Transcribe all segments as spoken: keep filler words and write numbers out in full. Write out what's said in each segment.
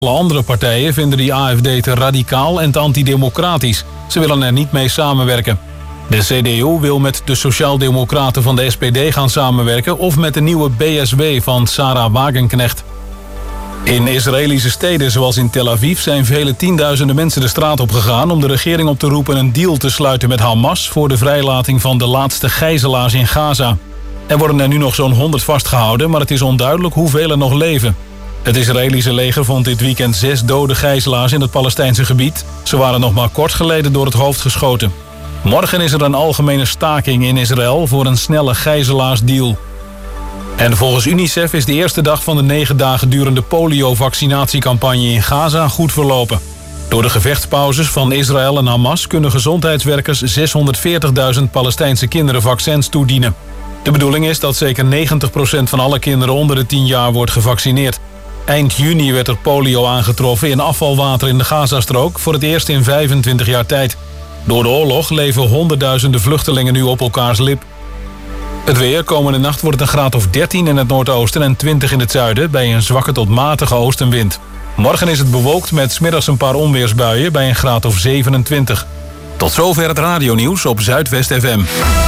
Alle andere partijen vinden die A F D te radicaal en te antidemocratisch. Ze willen er niet mee samenwerken. De C D U wil met de Sociaaldemocraten van de S P D gaan samenwerken of met de nieuwe B S W van Sarah Wagenknecht. In Israëlische steden zoals in Tel Aviv zijn vele tienduizenden mensen de straat op gegaan om de regering op te roepen een deal te sluiten met Hamas voor de vrijlating van de laatste gijzelaars in Gaza. Er worden er nu nog zo'n honderd vastgehouden, maar het is onduidelijk hoeveel er nog leven. Het Israëlische leger vond dit weekend zes dode gijzelaars in het Palestijnse gebied. Ze waren nog maar kort geleden door het hoofd geschoten. Morgen is er een algemene staking in Israël voor een snelle gijzelaarsdeal. En volgens UNICEF is de eerste dag van de negen dagen durende polio-vaccinatiecampagne in Gaza goed verlopen. Door de gevechtspauzes van Israël en Hamas kunnen gezondheidswerkers zeshonderdveertigduizend Palestijnse kinderen vaccins toedienen. De bedoeling is dat zeker negentig procent van alle kinderen onder de tien jaar wordt gevaccineerd. Eind juni werd er polio aangetroffen in afvalwater in de Gazastrook voor het eerst in vijfentwintig jaar tijd. Door de oorlog leven honderdduizenden vluchtelingen nu op elkaars lip. Het weer, komende nacht wordt het een graad of dertien in het noordoosten en twintig in het zuiden bij een zwakke tot matige oostenwind. Morgen is het bewolkt met 's middags een paar onweersbuien bij een graad of zevenentwintig. Tot zover het radionieuws op Zuidwest F M.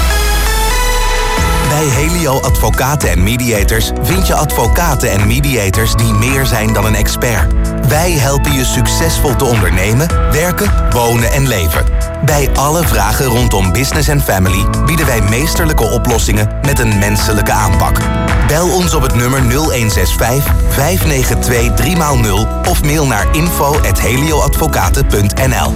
Bij Helio Advocaten en Mediators vind je advocaten en mediators die meer zijn dan een expert. Wij helpen je succesvol te ondernemen, werken, wonen en leven. Bij alle vragen rondom business en family bieden wij meesterlijke oplossingen met een menselijke aanpak. Bel ons op het nummer nul een zes vijf, vijf negen twee, drie nul of mail naar info at helioadvocaten punt n l.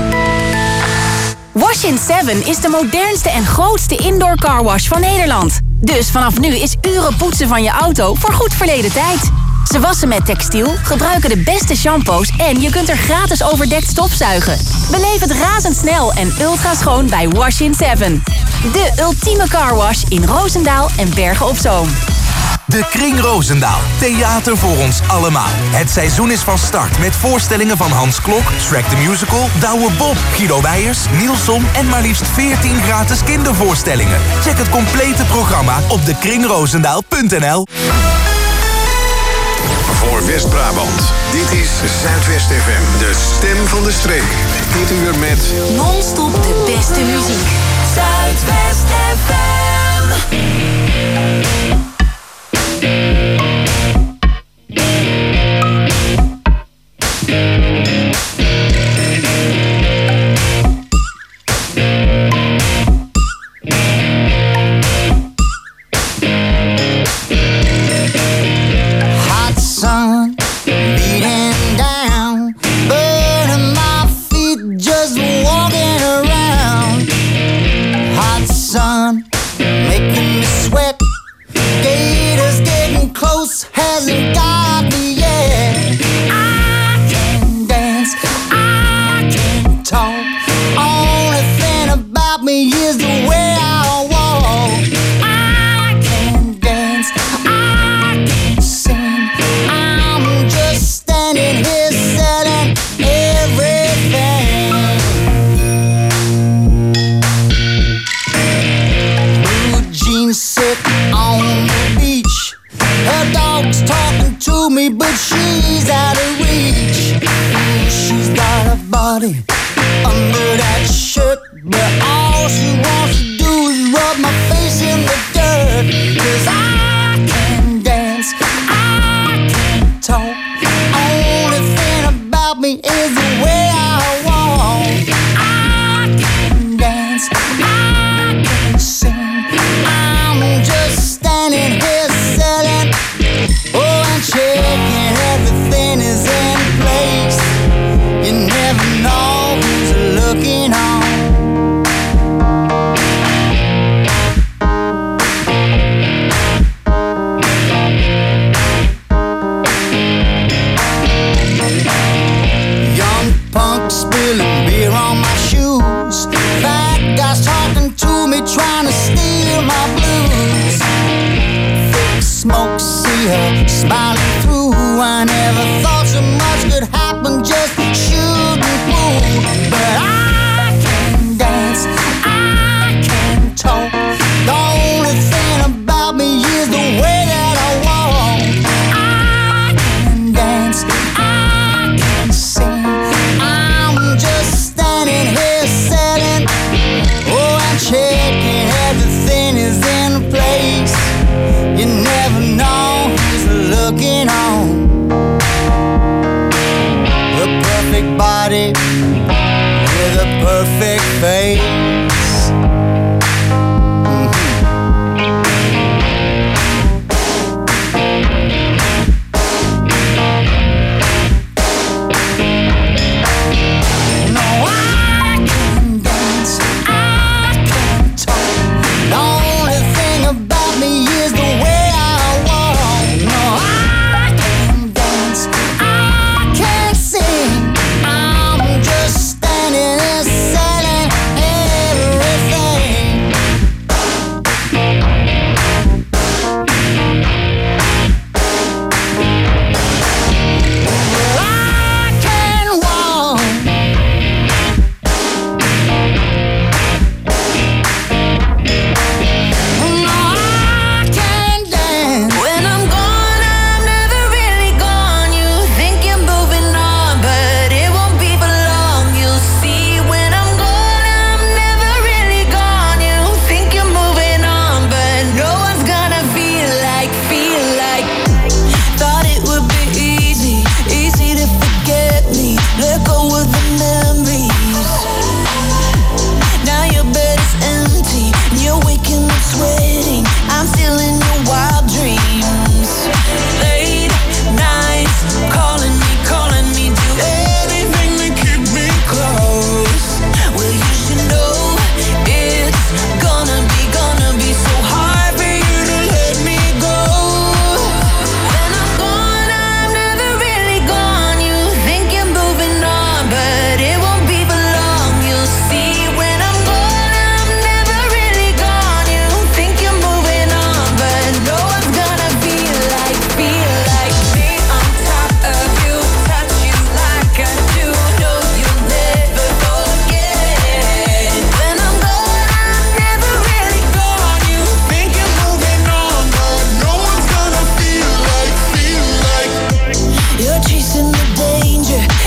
Wash in seven is de modernste en grootste indoor carwash van Nederland. Dus vanaf nu is uren poetsen van je auto voor goed verleden tijd. Ze wassen met textiel, gebruiken de beste shampoos en je kunt er gratis overdekt stofzuigen. Beleef het razendsnel en ultra schoon bij Wash in seven. De ultieme carwash in Roosendaal en Bergen op Zoom. De Kring Roosendaal. Theater voor ons allemaal. Het seizoen is van start met voorstellingen van Hans Klok, Shrek the Musical, Douwe Bob, Guido Weijers, Nielson en maar liefst veertien gratis kindervoorstellingen. Check het complete programma op de kring roosendaal punt n l. Voor West-Brabant. Dit is Zuidwest F M, de stem van de streek. Dit uur met non-stop de beste muziek. Zuidwest F M. Young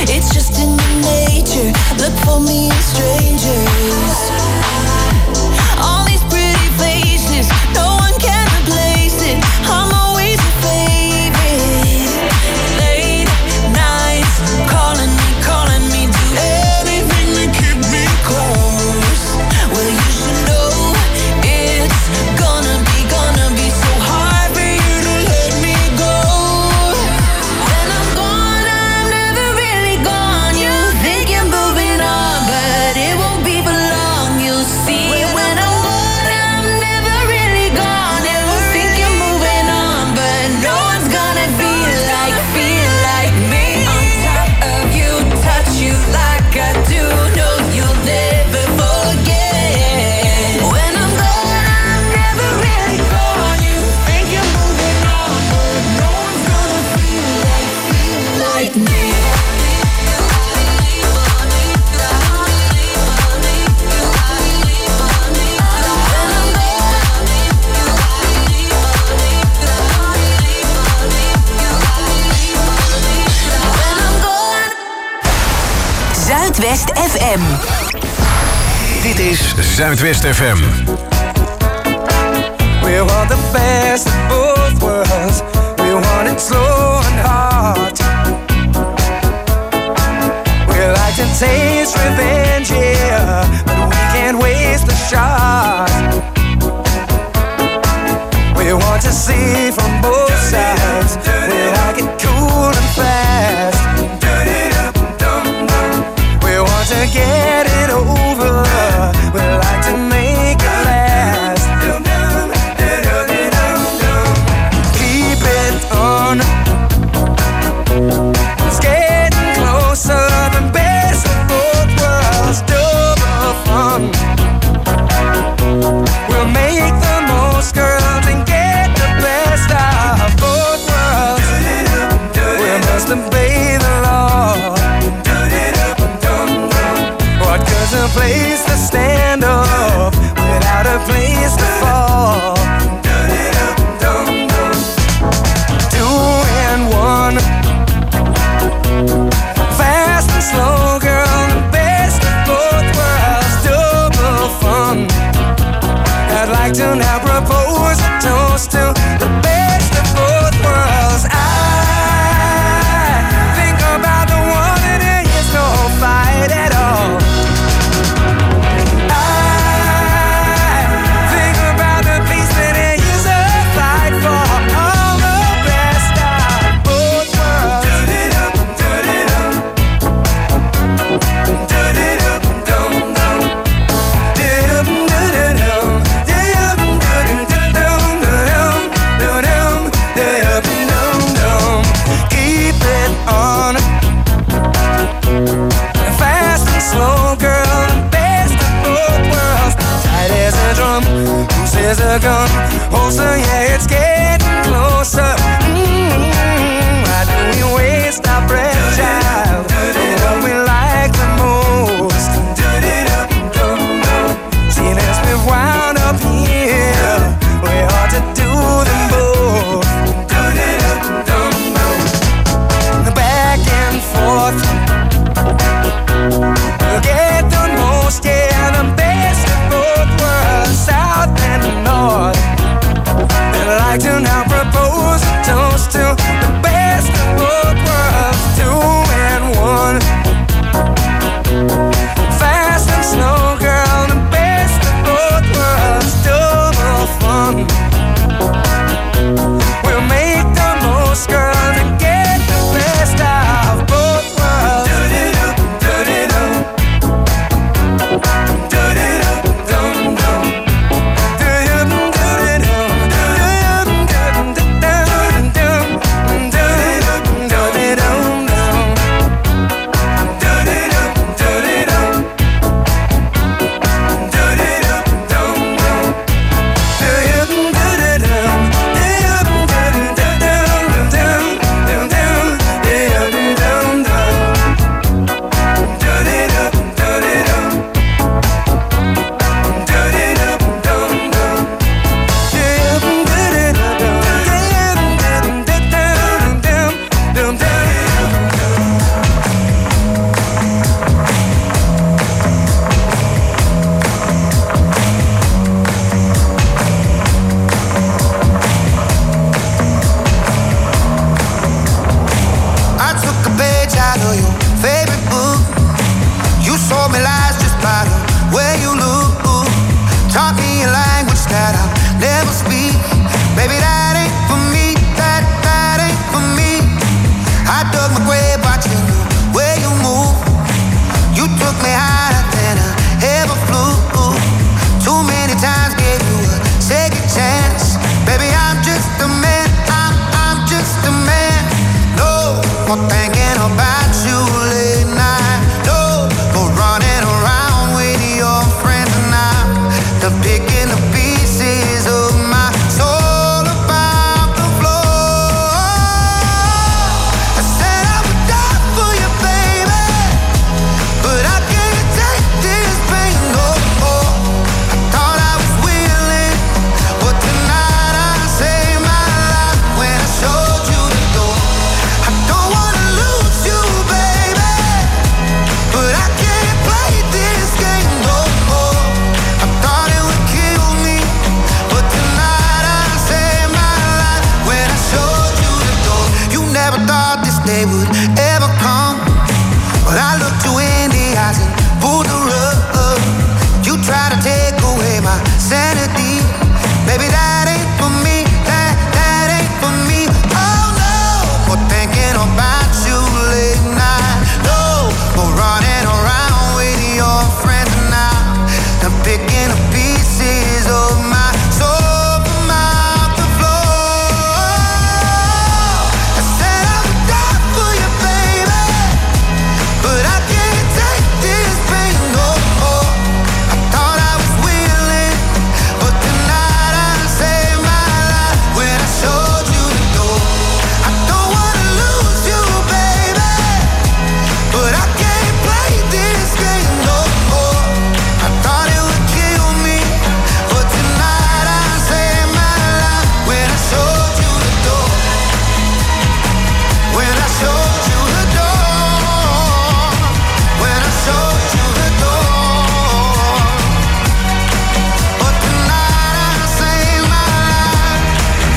It's just in your nature. Look for me in strangers. All these pretty faces, no one can replace it. I'm always your favorite. Late nights, calling me, calling me, do anything to keep me close. Well, you should know it's gonna be, gonna be so hard for you to let me go. When I'm gone, I'm never really gone. You think you're moving on, but it won't be for long. You'll see. When I'm gone, I'm never really gone. You think you're moving on, but no one's gonna feel like, feel like me. On top of you, touch you like I do. No, you'll never forget. When I'm gone, I'm never really gone. You think you're moving on, but no one's gonna feel like, feel like me. Zuidwest F M. Dit is Zuidwest F M. We want the best of both worlds. We want it slow and hard. We like to taste revenge, yeah, but we can't waste the shot. We want to see from both sides. We like it cool and fast. We want to get it over. We like to make it last. Keep it on. It's getting closer. The best of both worlds. Double fun. We'll make the most, girls, and get the best of both worlds. We must obey the law. What good's a place to stand up without a place to fall? Two and one, fast and slow, girl, the best of both worlds, double fun. I'd like to now propose a toast to the best of both worlds. I think about the one and there is no fight at all. There's a gun holster, yeah, it's getting closer. Mm-hmm. Why do we waste our breath, child? What we like the most. Seeing as we've wound up here, we ought to do them both. Back and forth, we'll get the most, yeah, the best of both worlds, south and north. They like to about you late night. No, go running around with your friends now. The picking the pieces of my soul about the floor. I said I would die for you, baby, but I can't take this pain no more. I thought I was willing, but tonight I saved my life when I showed you the door. I don't wanna lose you, baby, but I can't play this game no more. I thought it would kill me, but tonight I saved my life when I showed you the door. You never thought this day would ever come, but I looked you in the eyes and pulled the rug. You try to take away my sanity, baby, that ain't for me, that, that ain't for me. Oh no, for thinking about you late night. No, for running around with your friends now. I'm picking up pieces of my soul from out the floor. I said I would die for you, baby, but I can't take this pain no more. I thought I was willing, but tonight I saved my life when I showed you the door. I don't wanna lose you, baby, but I can't play this game no more. I thought it would kill me, but tonight I saved my life when I showed you the door. When I showed you the door. When I showed you the door. But tonight I saved my life.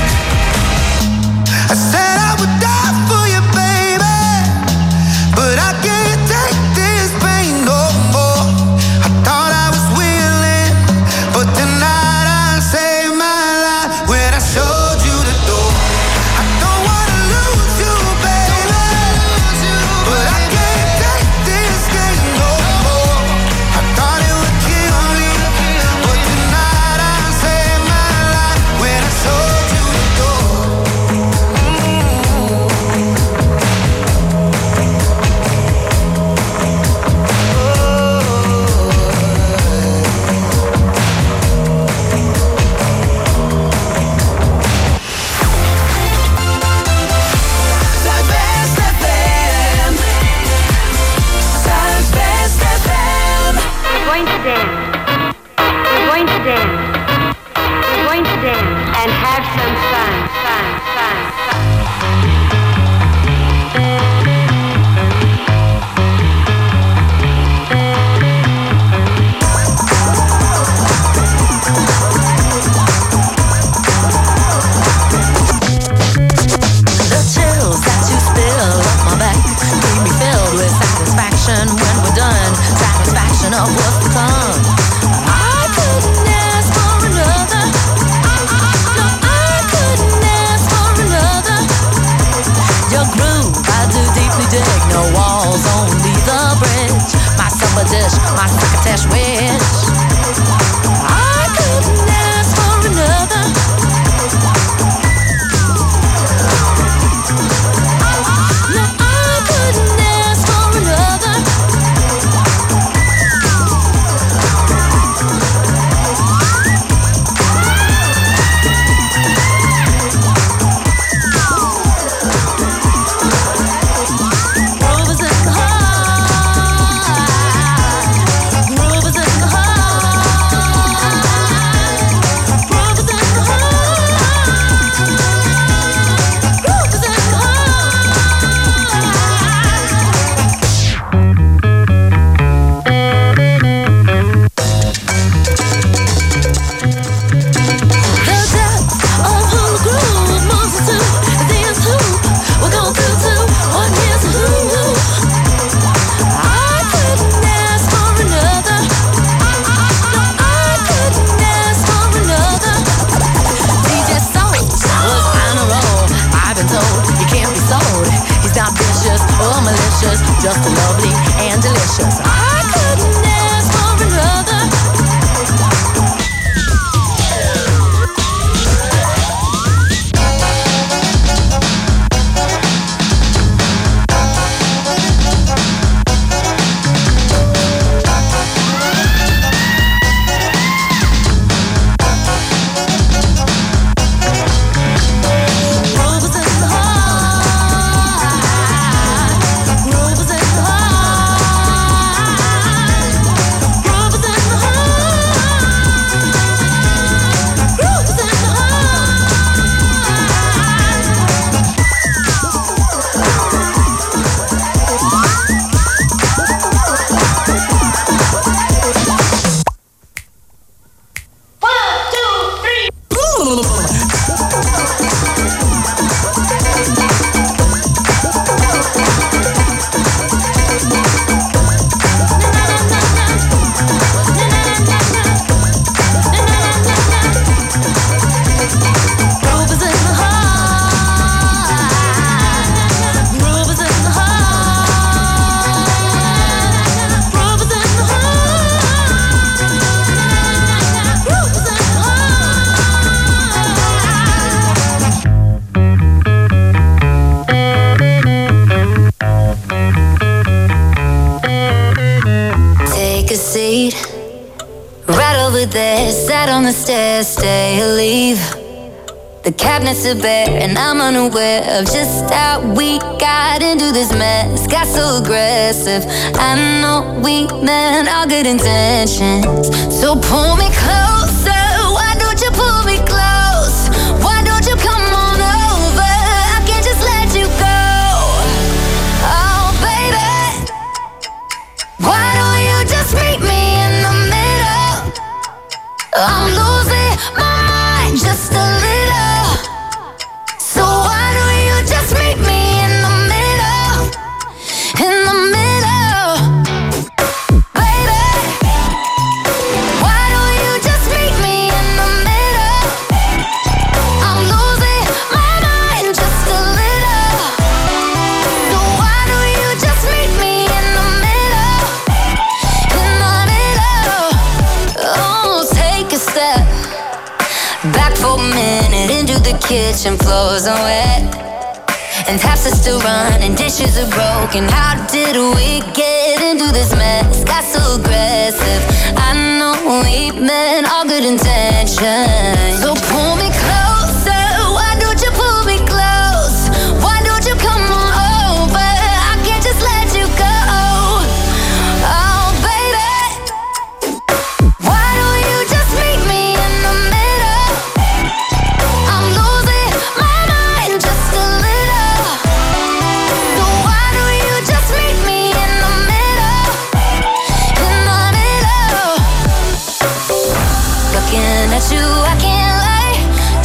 I said I would die for you, baby, but I can't take this pain no more. I thought I was willing, but tonight I saved my life when I showed you the door. I don't wanna lose you, baby, but I can't take this game no more. I thought it would kill me, but tonight I saved my life when I showed you the door. Zuidwest F M. Zuidwest F M. We're going to dance. We're going to dance. We're going to dance and have some fun, fun, fun, fun. The chills that you spill up my back keep me filled with satisfaction when we're done. Satisfaction of what's to come. I couldn't ask for another. No, I couldn't ask for another. Your groove, I do deeply dig. No walls, only the bridge. My supper dish, my crocketesh wish. I couldn't ask for another. No, I couldn't ask for another. Groove is in the heart. Groove is in the there, sat on the stairs, stay or leave. The cabinets are bare and I'm unaware of just how we got into this mess. Got so aggressive. I know we meant all good intentions. So pull me closer. Why don't you pull me close? Why don't you come on over? I can't just let you go. Oh baby, why don't you just meet me in the middle? I'm losing my mind just a little. So why don't you just meet me in the middle? In the middle, baby. Why don't you just meet me in the middle? I'm losing my mind just a little. So why don't you just meet me in the middle? In the middle. Oh, take a step back for a minute into the kitchen, floors are wet and taps are still running, dishes are broken. How did we get into this mess? Got so aggressive. I know we meant all good intentions. So pull me closer. Why don't you pull me close? Why don't you come on over? I can't just let you go. Oh baby, why don't you just meet me in the middle? I'm losing my mind just a little. So why don't you just meet me in the middle? In the middle. Looking at you, I can't lie.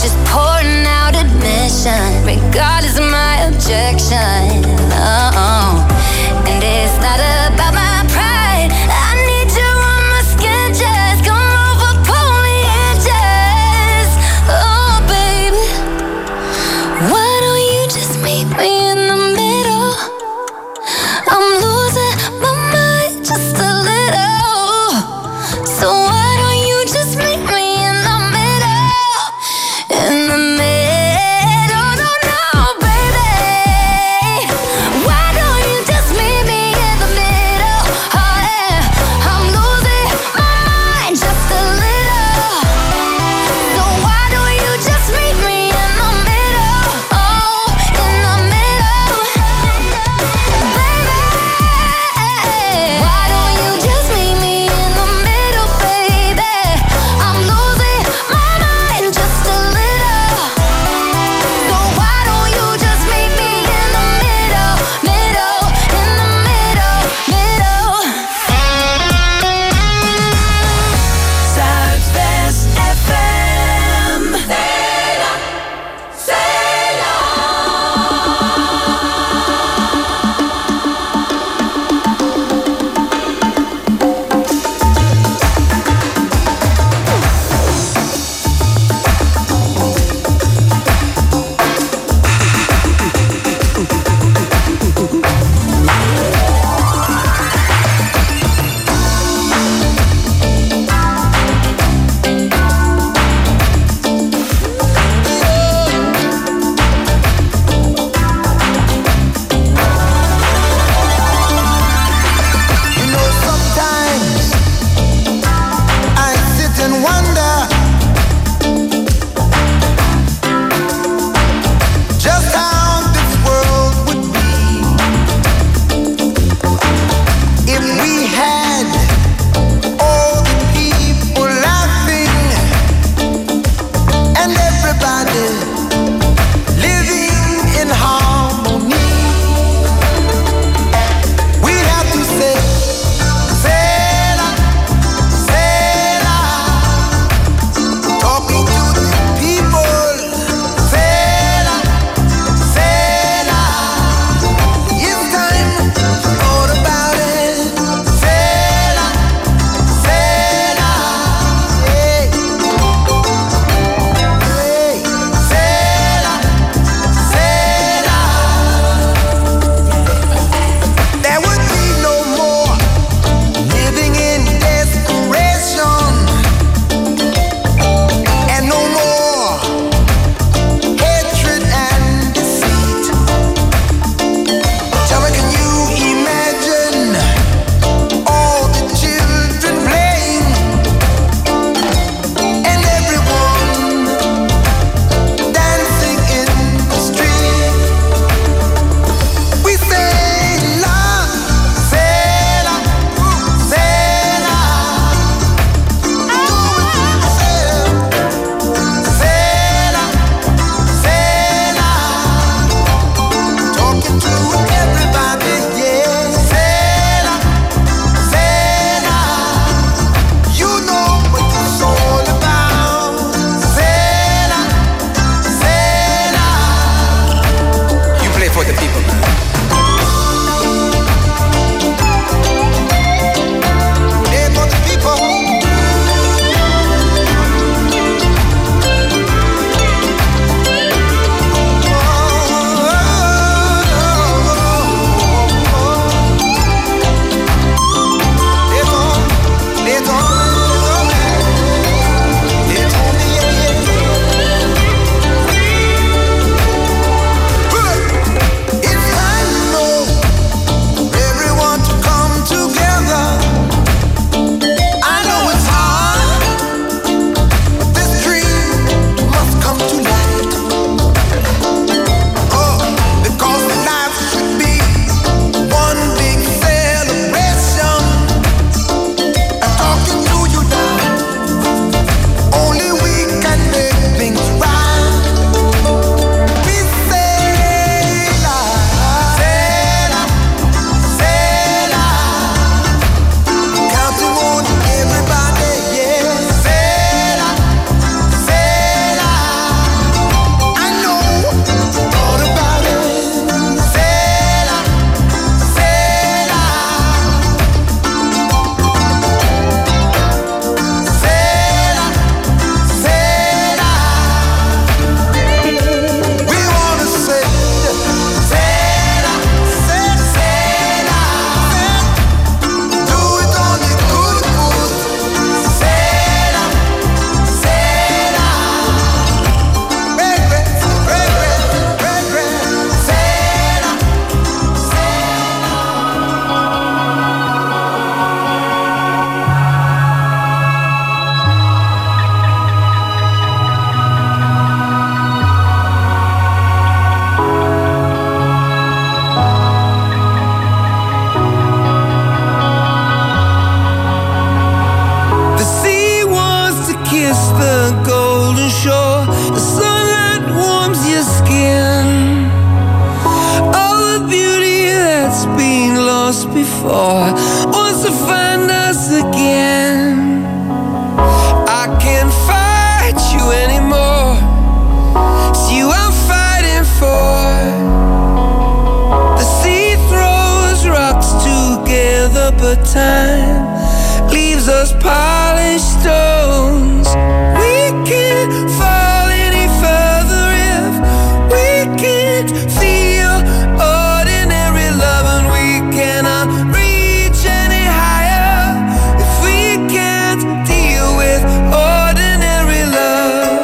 before wants to find us again. I can't fight you anymore. It's you I'm fighting for. The sea throws rocks together, but time leaves us polished stones. We can't fall any further if we can't feel ordinary love, and we cannot reach any higher if we can't deal with ordinary love.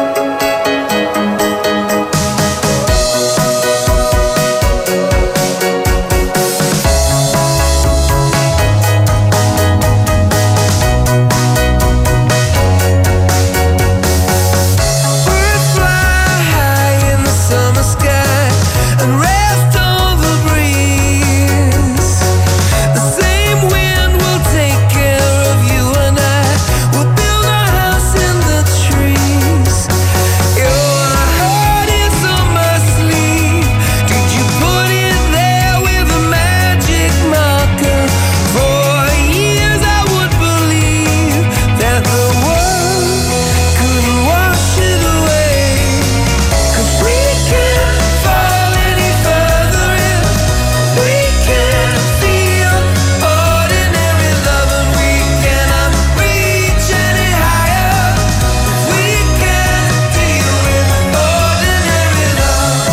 Birds fly high in the summer sky and rest on the breeze. The same wind will take care of you, and I will build a house in the trees. Your heart is on my sleeve. Did you put it there with a magic marker? For years I would believe that the world couldn't wash it away. 'Cause we can't fall any further if we can't feel ordinary love, and we cannot reach any higher if we can't deal with ordinary love.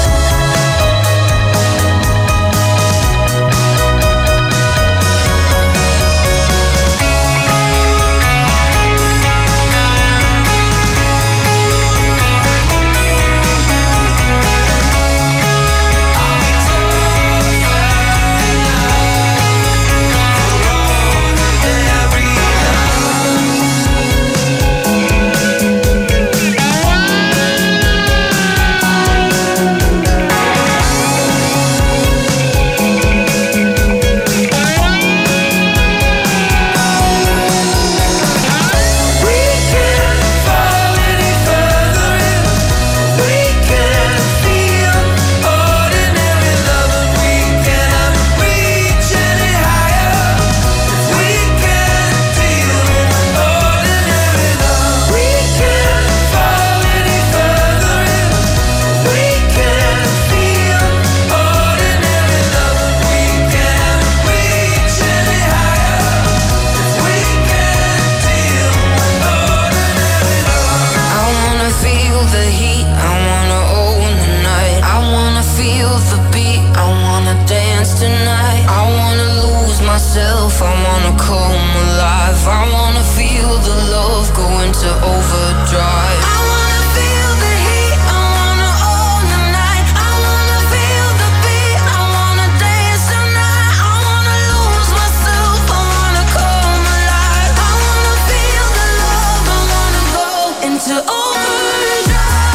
We can't fall any further if we can't feel ordinary love, and we cannot reach any higher if we can't deal with ordinary love. We can't fall any further if we can't feel ordinary love, and we can't reach any higher if we can't deal with ordinary love. I wanna feel the heat, I wanna own the night. I wanna feel the beat, I wanna dance tonight. I wanna lose myself, I wanna come alive. I wanna feel the love go into overdrive. I wanna feel the heat, I wanna own the night. I wanna feel the beat, I wanna dance tonight. I wanna lose myself, I wanna come alive. I wanna feel the love, I wanna go into overdrive.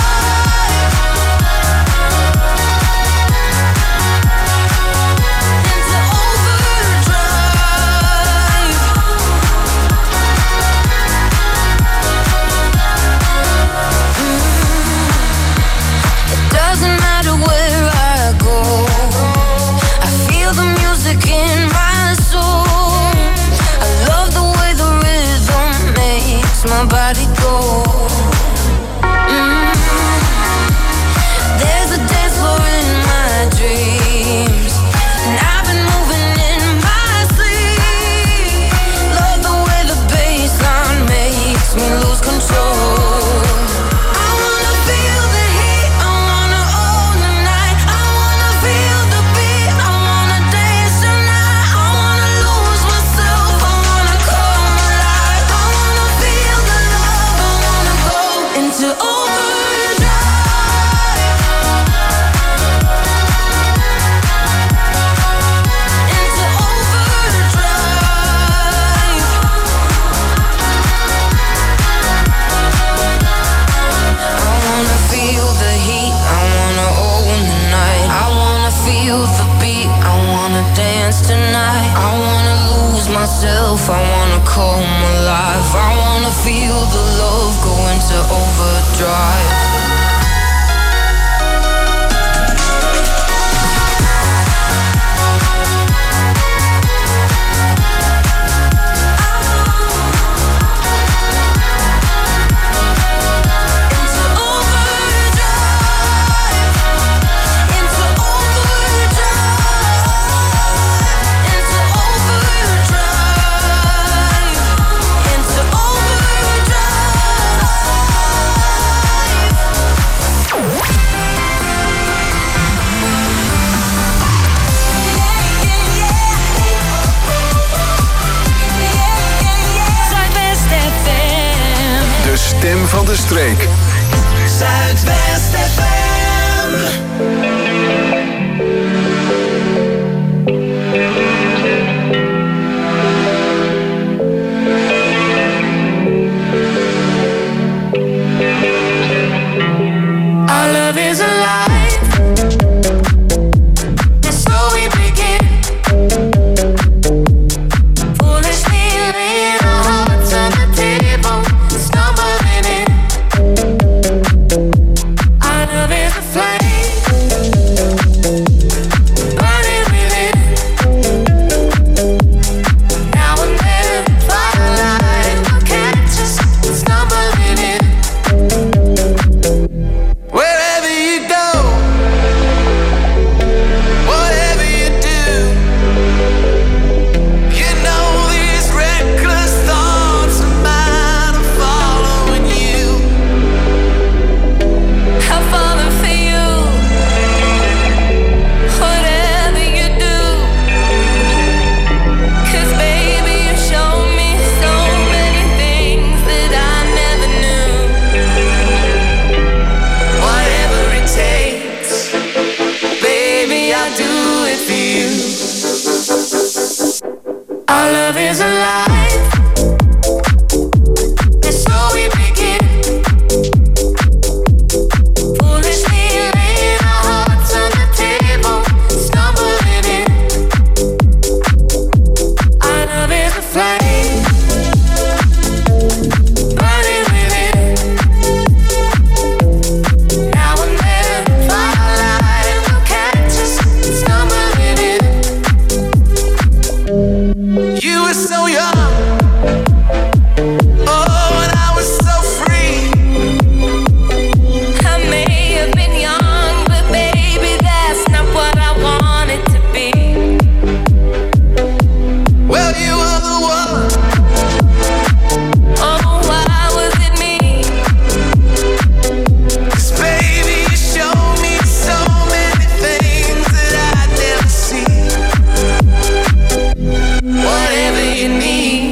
Into overdrive. It doesn't matter where I go, I feel the music in my soul. I love the way the rhythm makes my body go. Mm. There's a dance floor in my dreams, and I've been moving in my sleep. Love the way the bassline makes me lose control. I wanna feel the heat, I wanna own the night. I wanna feel the beat, I wanna dance tonight. I wanna lose myself, I wanna come alive. I wanna feel the love, I wanna go into overdrive. Into overdrive. I wanna feel the heat, I wanna own the night. I wanna feel the beat, I wanna dance tonight. I wanna lose myself, I wanna come alive. I wanna feel the love go into overdrive. de streek. Zuidwest F M. Our love is alive, and so we begin. Foolishly laying our hearts on the table, stumbling in. Our love is a flame, burning within. Now and then, firelight will catch us, stumbling in. Wherever you go, whatever you do, you know these reckless thoughts of mine are following you. I've fallen for you, whatever you do. 'Cause baby, you showed me so many things that I never knew. Whatever it takes, baby, I'll do it for you. Our love is alive, and so we begin. Foolishly laying our hearts on the table, stumbling in. Our love is a flame, burning within. Now and then, firelight will catch us, stumbling in. You were so young, oh, and I was so free. I may have been young, but baby, that's not what I wanted to be. Well, you were the one. Oh, why was it me? 'Cause baby, you showed me so many things that I'd never see. Whatever you need,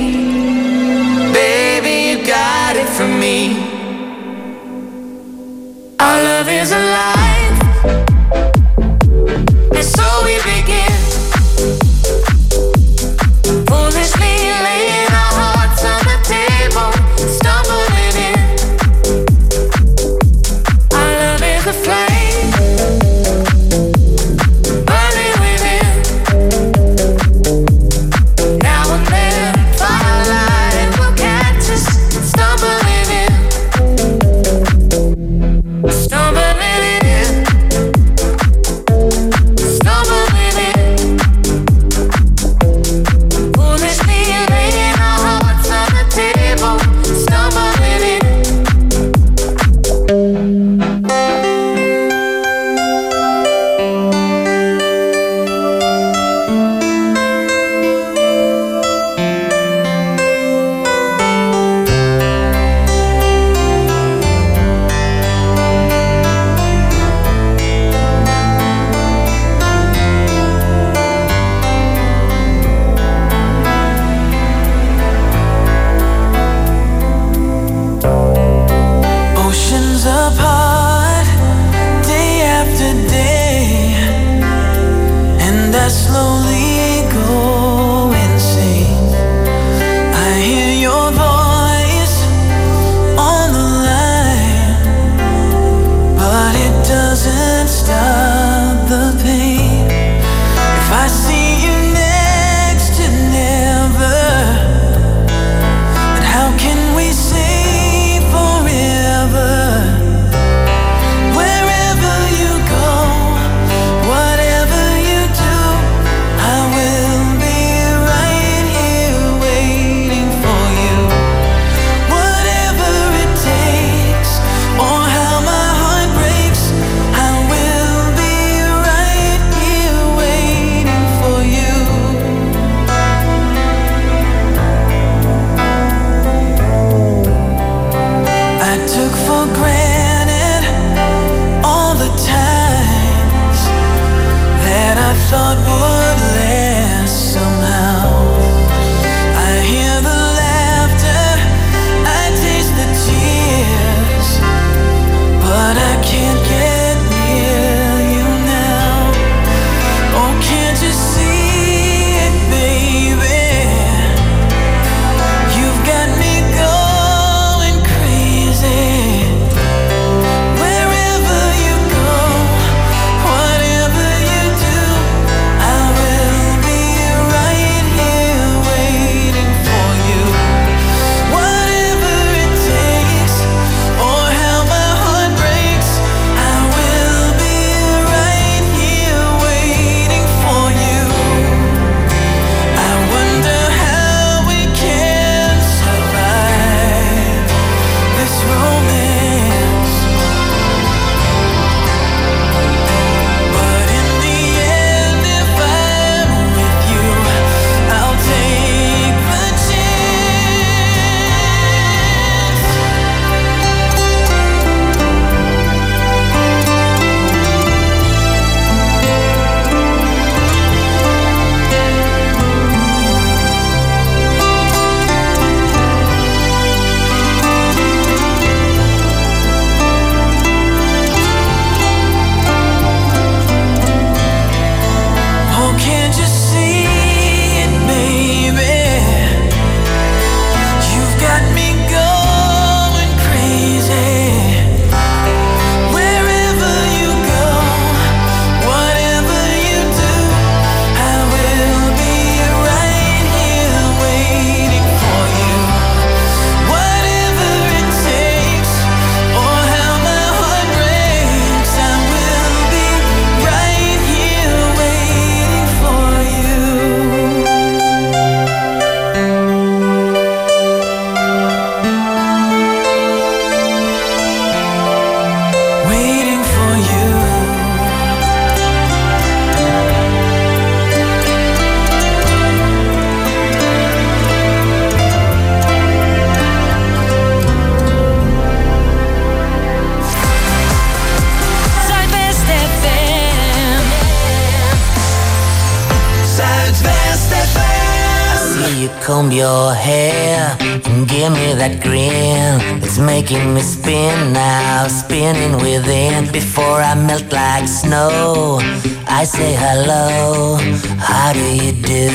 comb your hair and give me that grin. It's making me spin now, spinning within. Before I melt like snow, I say hello, how do you do?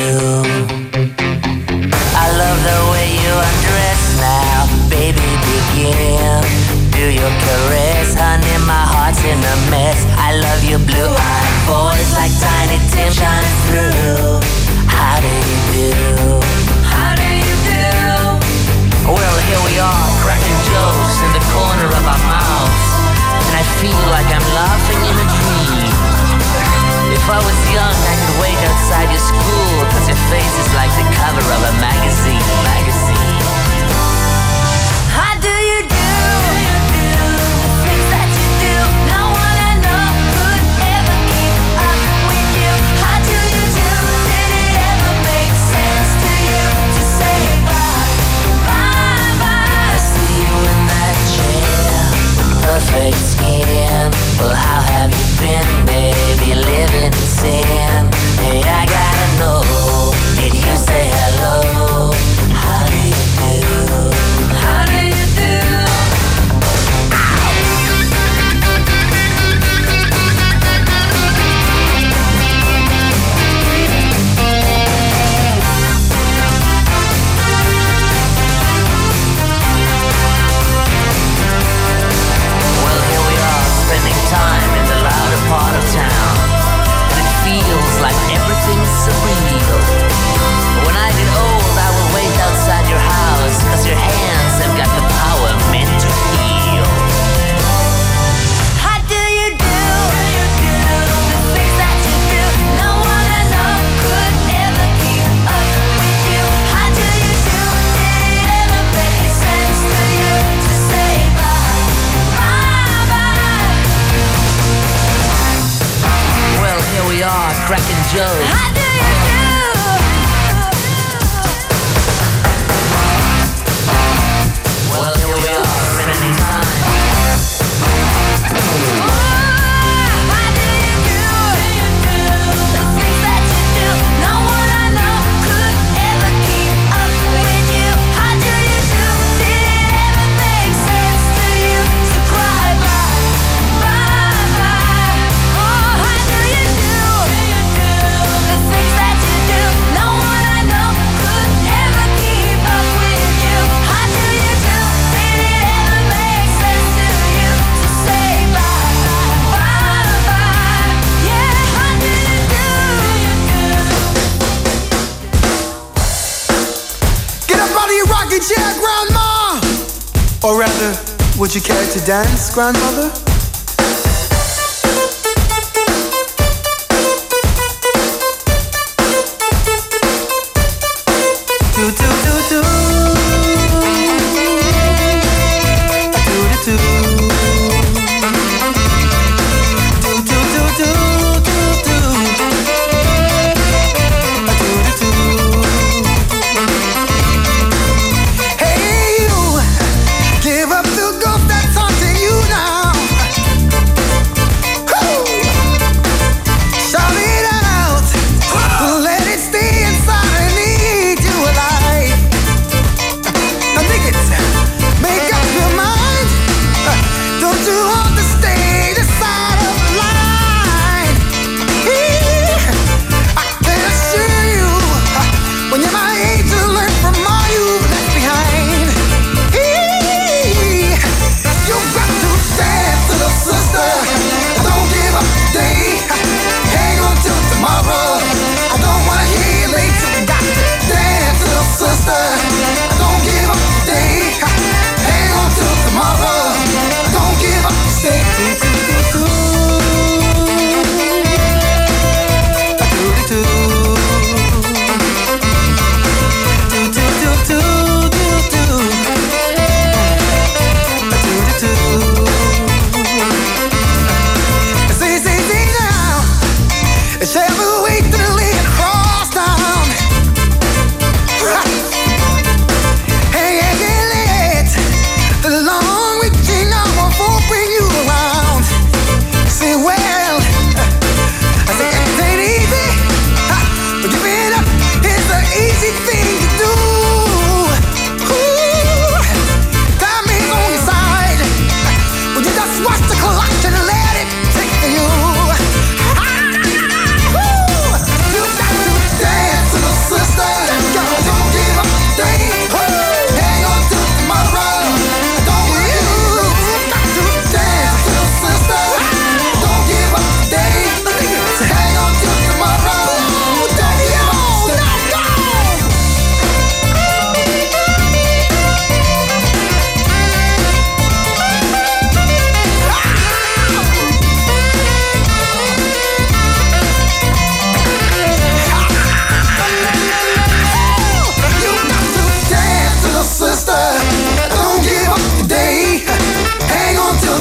I love the way you undress now, baby, begin. Do your caress, honey, my heart's in a mess. I love your blue-eyed voice like Tiny Tim shining through. How do you do? How do you do? Well, here we are, cracking jokes in the corner of our mouths, and I feel like I'm laughing in a dream. If I was young, I could wait outside your school, cause your face is like the cover of a magazine, magazine. How do you do? The things that you do, no one I know could ever keep up with you. How do you do? Did it ever make sense to you to say bye, bye, bye? I see you in that chair, perfect skin. Well, how have you been, baby, living in sin? Hey, I gotta know, did you say hello? How do you do? How do you do? Well, here we are, spending time in the louder part of town, and it feels like everything's surreal. But when I get old, I will wait outside your house, cause your hands have got the power meant to heal. How do you do? The things that you do, no one I know could ever keep up with you. How do you do? Did it ever make sense to you to say bye, bye, bye? Well, here we are, cracking jokes. How do you do? Well, here we are, spending time. How do you do? The things that you do, no one I know could ever keep up with you. How do you do? Did it ever make sense to you to cry bye, bye, bye? Oh, how do you do? The things that you do, no one I know could ever keep up with you. How do you do? Did it ever make sense to you to say bye, bye, bye? Yeah, how do you do? Get up out of your rocking chair, Grandma! Or rather, would you care to dance, Grandmother? Do, do, do, do. Do, do, do. Do, do, do, do, do, do. Do, do, do. Hey, you, give up the ghost that's haunting you now. Woo! Shout it out, let it stay inside. I need you alive.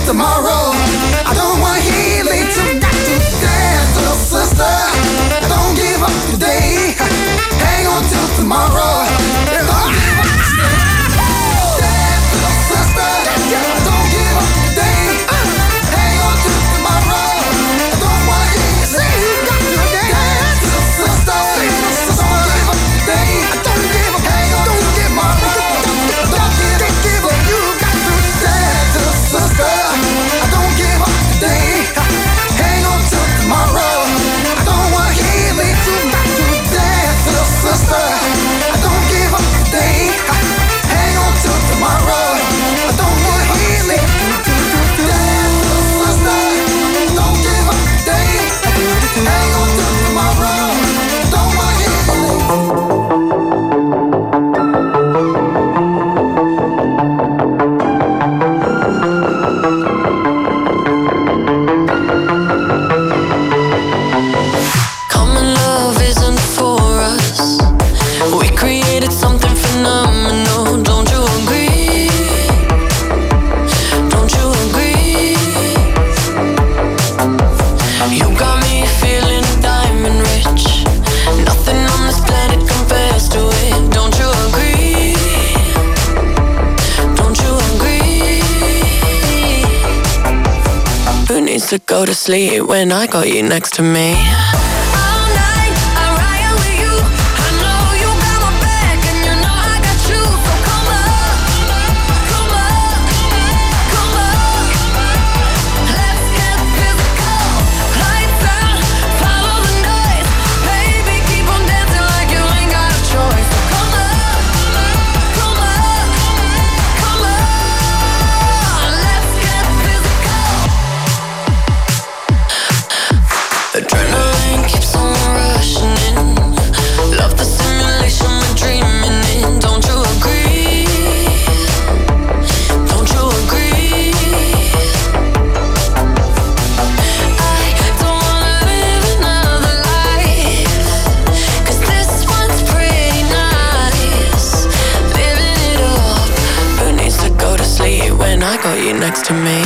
tomorrow. I don't wanna hear late to got to dance, little sister. Don't give up today. Hang on till tomorrow. Don't give up today. Dance, little sister. Don't give up today. Hang on till tomorrow. Don't wanna hear you say you got to dance, little sister. Don't give up today. Don't give up. Hang on till tomorrow. Don't give up. You got to dance, little sister. Don't give up today. Hang on till tomorrow. I don't wanna hear me too. Got to dance, little sister. Don't give up today. Hang on till tomorrow. I don't wanna hear me too. Dance, little sister. Don't give up today. Hang on till tomorrow. Don't wanna hear Common love isn't for us. We created something phenomenal. Don't you agree? Don't you agree? You got me feeling diamond rich. Nothing on this planet compares to it. Don't you agree? Don't you agree? Who needs to go to sleep when I got you next to me? Adrenaline keeps on rushing in. Love the simulation we're dreaming in. Don't you agree? Don't you agree? I don't wanna live another life, 'cause this one's pretty nice. Living it up. Who needs to go to sleep when I got you next to me?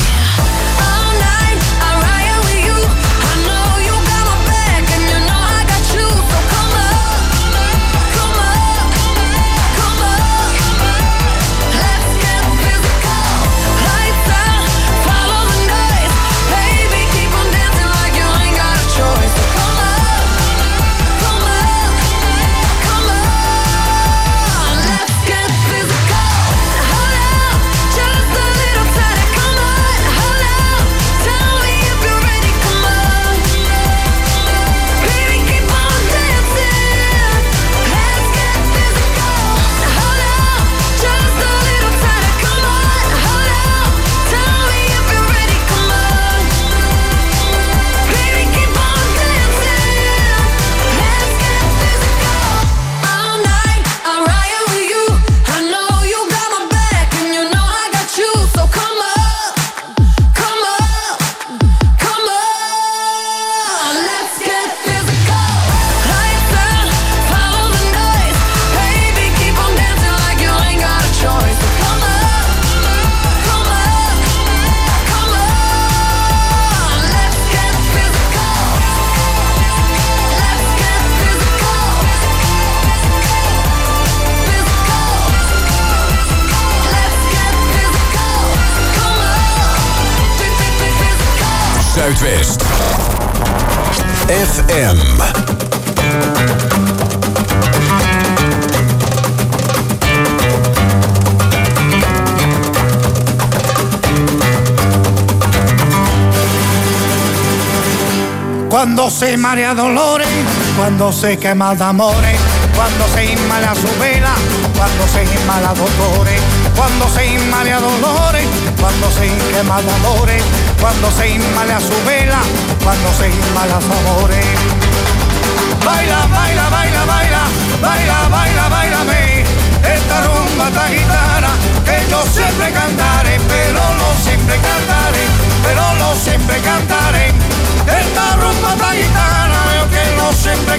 Zuidwest F M. Cuando se marea dolores, cuando se quema de amores, cuando se inmala su vela, cuando se inmala dolores, cuando se inmala dolores, cuando se quema de amores, cuando se inmala su vela, cuando se inmala su amores. Baila, baila, baila, baila, baila, baila, bailame, esta rumba, esta guitarra, que yo siempre cantaré, pero no siempre cantaré, pero no siempre cantaré. Esta rumba, esta guitarra, yo que no siempre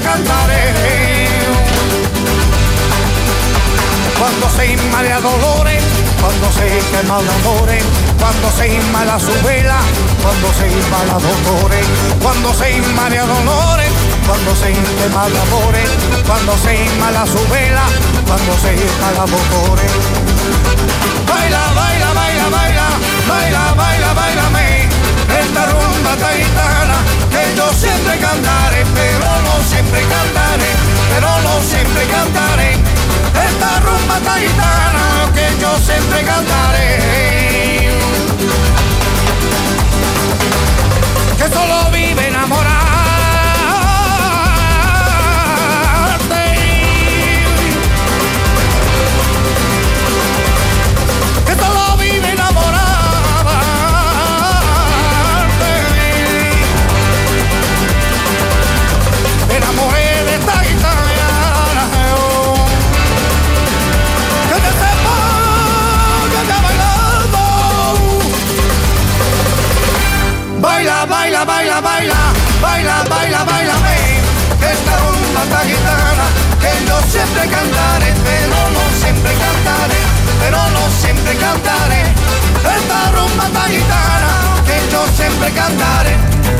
cantaré. Cuando se inmala dolores, cuando se quema el amore, cuando se inmala su vela, cuando se inmala dolore, cuando se inmala dolore, cuando se quema el amore, cuando se inmala su vela, cuando se inmala dolore. Baila, baila, baila, baila, baila, baila, bailame, esta rumba taitana que yo siempre cantaré, pero no siempre cantaré, pero no siempre cantaré, esta rumba taitana que yo siempre cantaré, que solo vive enamorarte, que solo vive enamorarte, me enamoré de esta guitarra, que te sepa que está bailando. Baila, baila, baila, baila, baila, baila, bailame, esta rumba esta gitana que yo siempre cantaré, pero no siempre cantaré, pero no siempre cantaré, esta rumba esta gitana que yo siempre cantaré.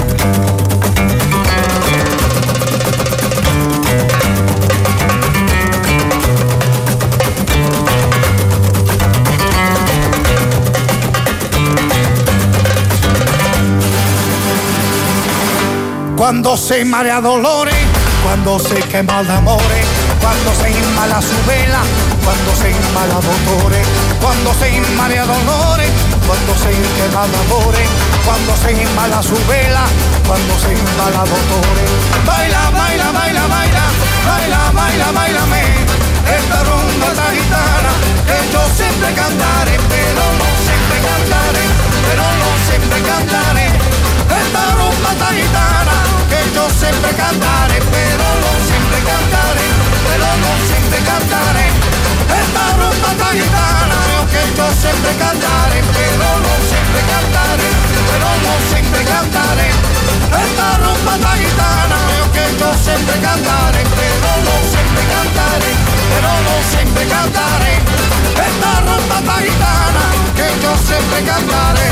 Cuando se marea dolores, cuando se quema el amore, cuando se inmala su vela, cuando se inmala dolores, cuando se inmala dolores, cuando se quema el amore, cuando se inmala su vela, cuando se inmala dolores. Baila, baila, baila, baila, baila, baila, bailame, esta rumba esta gitana que yo siempre cantaré, pero no siempre cantaré, pero no siempre cantaré, esta rumba esta gitana que yo siempre cantaré, pero no siempre cantaré, pero no siempre cantaré, esta rumba esta gitana que yo siempre cantaré, pero no siempre cantaré, pero no siempre cantaré, esta rumba esta gitana que yo siempre cantaré, pero no siempre cantaré, pero no siempre cantaré, esta rumba esta gitana que yo siempre cantaré.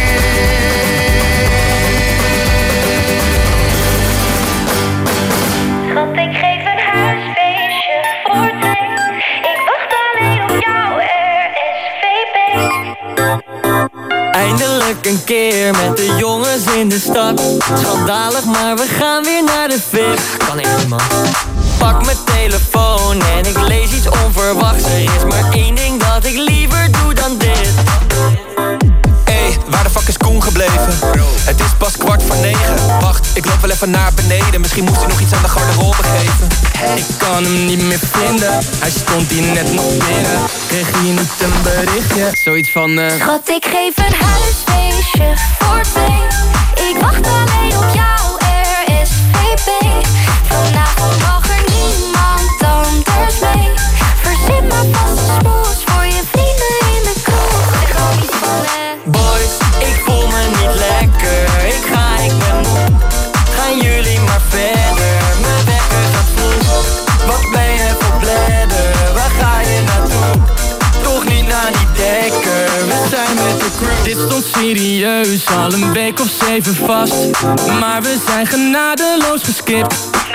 Schat, ik geef een huisfeestje voor twee. Ik wacht alleen op jou, R S V P. Eindelijk een keer met de jongens in de stad. Schandalig, maar we gaan weer naar de vis. Kan echt niet, man. Pak mijn telefoon en ik lees iets onverwachts. Er is maar één ding dat ik liever doe dan dit. Hey, waar de fuck is Koen gebleven? Het is pas kwart voor negen. Wacht, ik loop wel even naar beneden. Misschien moest hij nog iets aan de garderobe geven. Ik kan hem niet meer vinden. Hij stond hier net nog binnen. Kreeg hier niet een berichtje. Zoiets van uh... Schat, ik geef een huisfeestje voor twee. Ik wacht alleen op jou, R S V P. Vanavond mag er niemand anders mee. Verzin maar vast een smoes voor je vrienden in de kroeg. Zeg gewoon iets van uh... Boys, ik voel me niet lekker. Ik ga, ik ben moe. Gaan jullie maar verder. Mijn wekker gaat vroeg. Wat ben je voor bladder? Waar ga je naartoe? Toch niet naar die dekker. We zijn met de crew. Dit stond serieus, al een week of zeven vast. Maar we zijn genadeloos geskipt.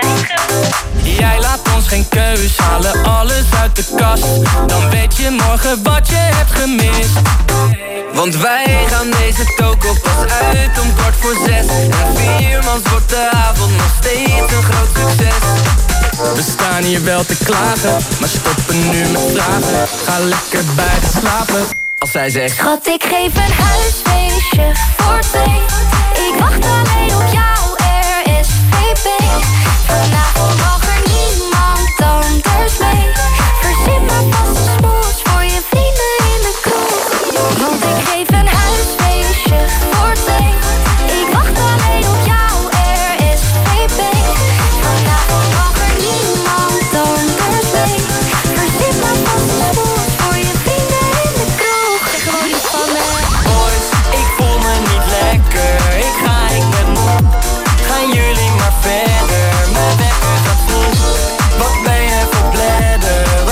Jij laat ons geen keus, halen alles uit de kast. Dan weet je morgen wat je hebt gemist. Want wij gaan deze toko pas uit om kwart voor zes. En viermans wordt de avond nog steeds een groot succes. We staan hier wel te klagen, maar stoppen nu met vragen. Ga lekker bij de slapen, als zij zegt: Schat, ik geef een huisfeestje voor twee. Ik wacht alleen op jou, R S V P. Vanavond mag er niemand anders mee. Verzin maar vast een smoes voor je vrienden in de kroeg. Want ik geef een huisfeestje voor twee. Ik wacht alleen op jou, R S V P. Vanavond mag er niemand anders mee. Verzin maar vast een smoes voor je vrienden in de kroeg. Zeg gewoon iets van me. Boys, ik voel me niet lekker. Ik ga, ik ben moe. Gaan jullie maar verder. Mijn wekker gaat vroeg. Wat ben je voor bladder?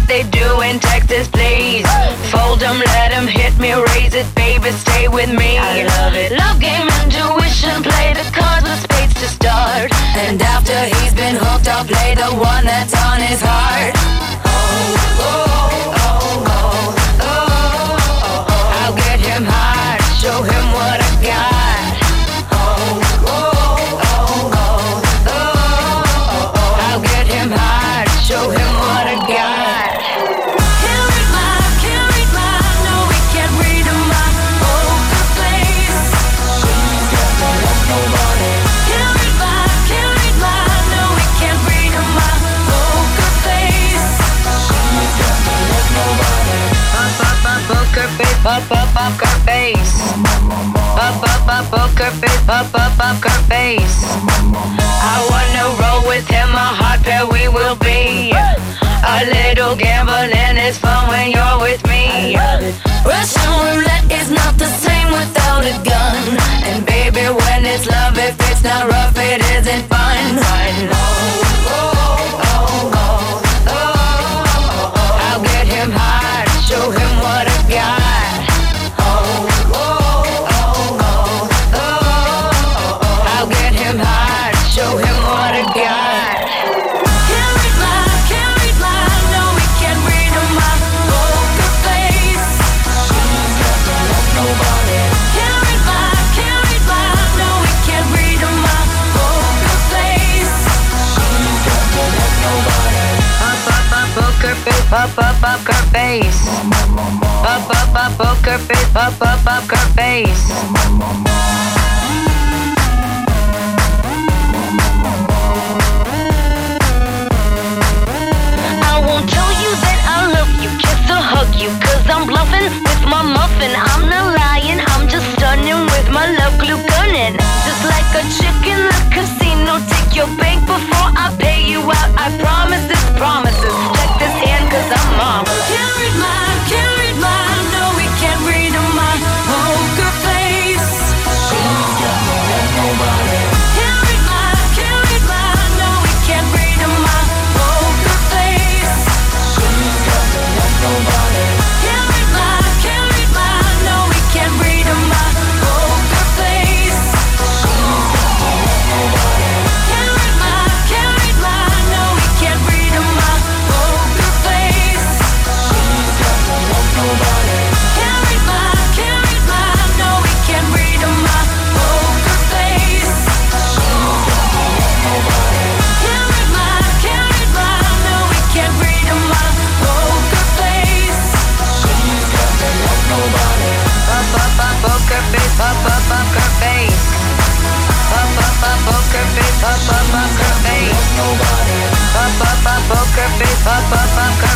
they do in Texas, please. Fold 'em, let 'em hit me, raise it, baby, stay with me. I love it. Love game, intuition, play the cards with spades to start. And after he's been hooked, I'll play the one that's on his heart. Oh, oh, oh, oh, oh, oh. I'll get him hard, show him what I got. Oh, oh, oh, oh, oh, oh. I'll get him hard, show him what I got. Can't read my, can't read my, no, we can't read my poker face. She's got no love, nobody. Can't read my, can't read my, no, we can't read my poker face. She's got no love, nobody. Up, up, up, poker face, up, up, up, poker face. Up, up, up, poker face, up, up, up, poker face. I wanna roll with him, a hot pair we will be. A little gambling is fun when you're with me. Russian roulette is not the same without a gun. And baby, when it's love, if it's not rough, it isn't fun. Oh, oh, oh, oh, oh, oh. I'll get him hard, show him what I got. Oh, oh, oh, oh, oh. I'll get him hard, show him what I got. Can't read my, can't read my, no, we can't read my poker face. She's got no love, nobody. Can't read my, can't read my, no, we can't read my poker face. She's got no love, nobody. Up, up, up, poker face, up, up, up, her face. Up, up, up, poker face, up, up, up, her face. I won't tell you that I love you, kiss or hug you, cause I'm bluffing with my muffin. I'm not lying, I'm just stunning with my love glue gunning. Just like a chick in the casino, take your bank before I pay you out. I promise this promises, check this hand cause I'm mom. Can't read my, can't read my, no we can't read my poker face. She's got no love, nobody. Can't read my, can't read my, no we can't read my poker face. She's got no love, nobody. Can't read my, can't read my, no we can't read my poker face. She's got no love, nobody. Can't read my, can't read my, no we can't read my poker face. She's got no love, nobody. Can't read my, can't read my, no we can't read my poker face. She's got no love, nobody. Can't read my, can't read my, no we can't read my poker face. She's got no love, nobody. Up, up, up, poker face, up, up, up, her face. Up, up, up, poker face, up, up, up, her face. Up, up, up, poker face, up, up, up, her